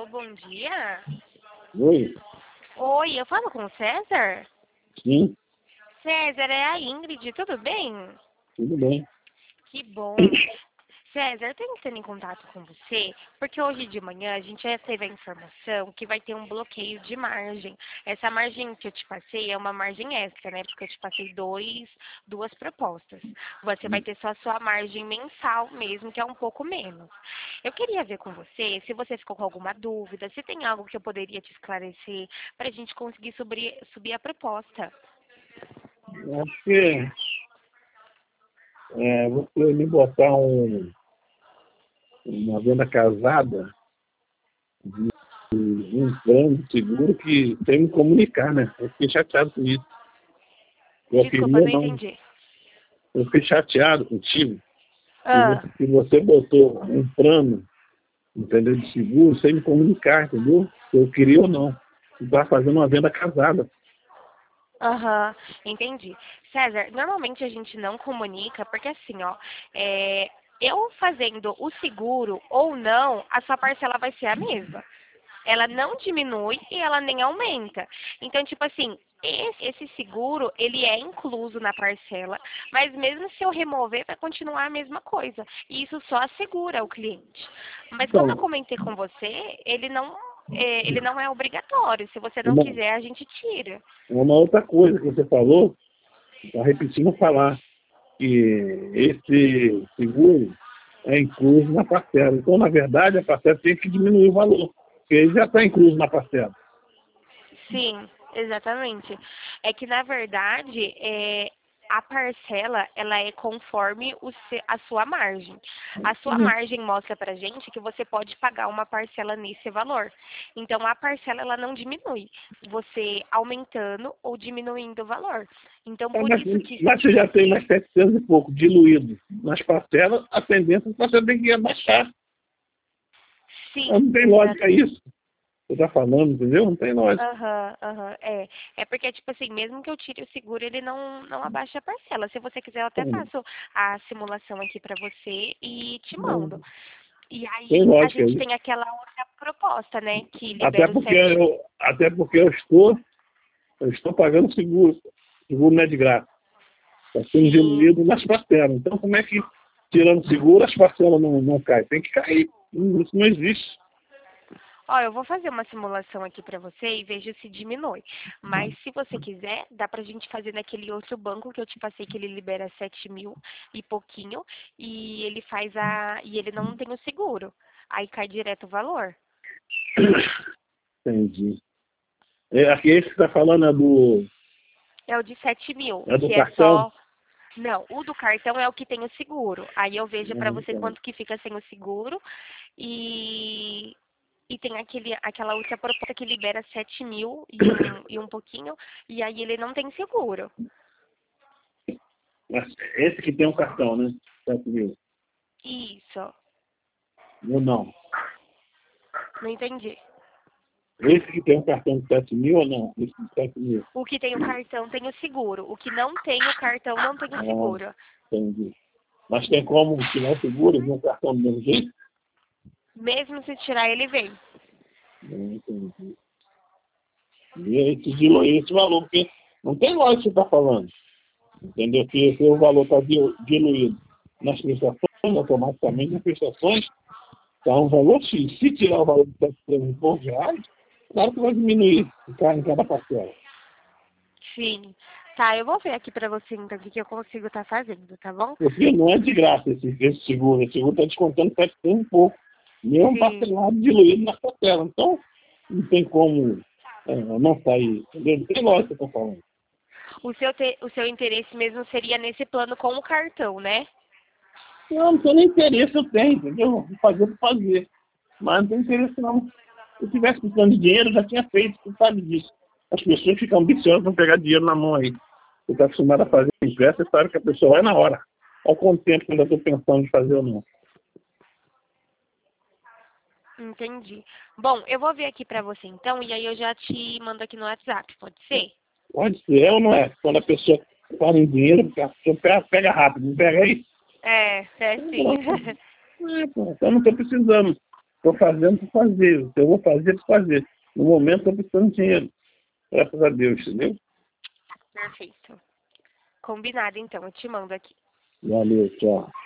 Alô, bom dia. Oi? Oi, eu falo com o César? Sim, César, é a Ingrid, tudo bem? tudo bem. Que bom. César, eu tô entrando em contato com você porque hoje de manhã a gente já teve a informação que vai ter um bloqueio de margem. Essa margem que eu te passei é uma margem extra, né? Porque eu te passei duas propostas. Você vai ter só a sua margem mensal mesmo, que é um pouco menos. Eu queria ver com você se você ficou com alguma dúvida, se tem algo que eu poderia te esclarecer para a gente conseguir subir a proposta. Acho que você me botar uma venda casada de um plano de seguro que sem me comunicar, né? Eu fiquei chateado com isso. Eu Desculpa, queria não não. entendi. Eu fiquei chateado contigo Ah, que você botou um plano, entendeu, de seguro sem me comunicar, entendeu? Se eu queria ou não. Você estava fazendo uma venda casada. aham, entendi. César, normalmente a gente não comunica porque assim, ó, eu fazendo o seguro ou não, a sua parcela vai ser a mesma. Ela não diminui e ela nem aumenta. Então, tipo assim, esse seguro, ele é incluso na parcela, mas mesmo se eu remover, vai continuar a mesma coisa. E isso só assegura o cliente. Mas como eu Então, comentei com você, ele não é obrigatório. Se você não uma, quiser, a gente tira. uma outra coisa que você falou, está repetindo falar, que esse seguro é incluso na parcela. Então, na verdade, a parcela tem que diminuir o valor, porque ele já está incluso na parcela. Sim, exatamente. É que na verdade a parcela ela é conforme a sua margem. A sua margem mostra pra gente que você pode pagar uma parcela nesse valor. Então a parcela ela não diminui, você aumentando ou diminuindo o valor. Então Tá, por isso que mas você já tem mais 700 e pouco diluído nas parcelas, a tendência é que você tem que abaixar. sim, Não tem lógica exatamente. isso. Você está falando, entendeu? Não tem lógica. Aham, aham, é. É porque, tipo assim, mesmo que eu tire o seguro, ele não abaixa a parcela. Se você quiser, eu até Não, faço a simulação aqui pra você e te mando. E tem aí a lógica gente isso. tem aquela outra proposta, né, que libera o 7. Até porque eu estou pagando seguro. Seguro não é de graça. Está sendo Sim. diluído nas parcelas. Então, como é que, tirando seguro, as parcelas não caem? Tem que cair. Isso não existe. Ó, eu vou fazer uma simulação aqui pra você e vejo se diminui. Mas se você quiser, dá pra gente fazer naquele outro banco que eu te passei, que ele libera 7.000 e pouquinho, e ele e ele não tem o seguro. Aí cai direto o valor. Entendi. Aqui esse que está falando É o de 7.000, é do que é cartão? só. Não, o do cartão é o que tem o seguro. Aí eu vejo pra você Então, quanto que fica sem o seguro e, e tem aquela outra proposta que libera 7.000 e um pouquinho, e aí ele não tem seguro. esse que tem um cartão, né? 7.000. Isso, Ou não? não entendi. Esse que tem um cartão de 7.000 ou não? Esse de 7.000. O que tem o cartão tem o seguro. O que não tem o cartão não tem o Ah, seguro. entendi. Mas tem como tirar o seguro de um cartão do mesmo jeito? Mesmo se tirar, ele vem. Não entendi. E aí tu diluir esse valor, porque não tem lógica que você está falando. Entendeu? Que se o valor está diluído nas prestações, automaticamente as prestações está um valor X. Se tirar o valor de 700 e poucos reais, claro que vai diminuir em cada parcela. Sim. Tá, eu vou ver aqui pra você então o que que eu consigo estar fazendo, tá bom? Porque não é de graça esse seguro. Esse seguro está descontando 700 e pouco. Mesmo Sim. parcelado, diluído na parcela. Então, não tem como não sair. Entendeu? Não tem lógica que eu estou falando. O seu interesse mesmo seria nesse plano com o cartão, né? Não tem nem interesse, eu tenho, entendeu? Vou fazer por fazer. Mas não tem interesse, não. Se eu tivesse precisando de dinheiro, eu já tinha feito, você sabe disso. As pessoas ficam ambiciosas para pegar dinheiro na mão aí. Você está acostumado a fazer empréstimo, você sabe que a pessoa vai na hora. Olha quanto tempo que eu ainda estou pensando em fazer ou não. Entendi. Bom, eu vou ver aqui pra você então e aí eu já te mando aqui no WhatsApp, pode ser? Pode ser, ou não é? Quando a pessoa fala em dinheiro, porque a pessoa pega rápido, não pega aí? É sim. Pronto. Pô, então eu não estou precisando. Estou fazendo para fazer. Eu vou fazer para fazer. No momento estou precisando de dinheiro. Graças a Deus, entendeu? Perfeito. Combinado, então. Eu te mando aqui. Valeu, tchau.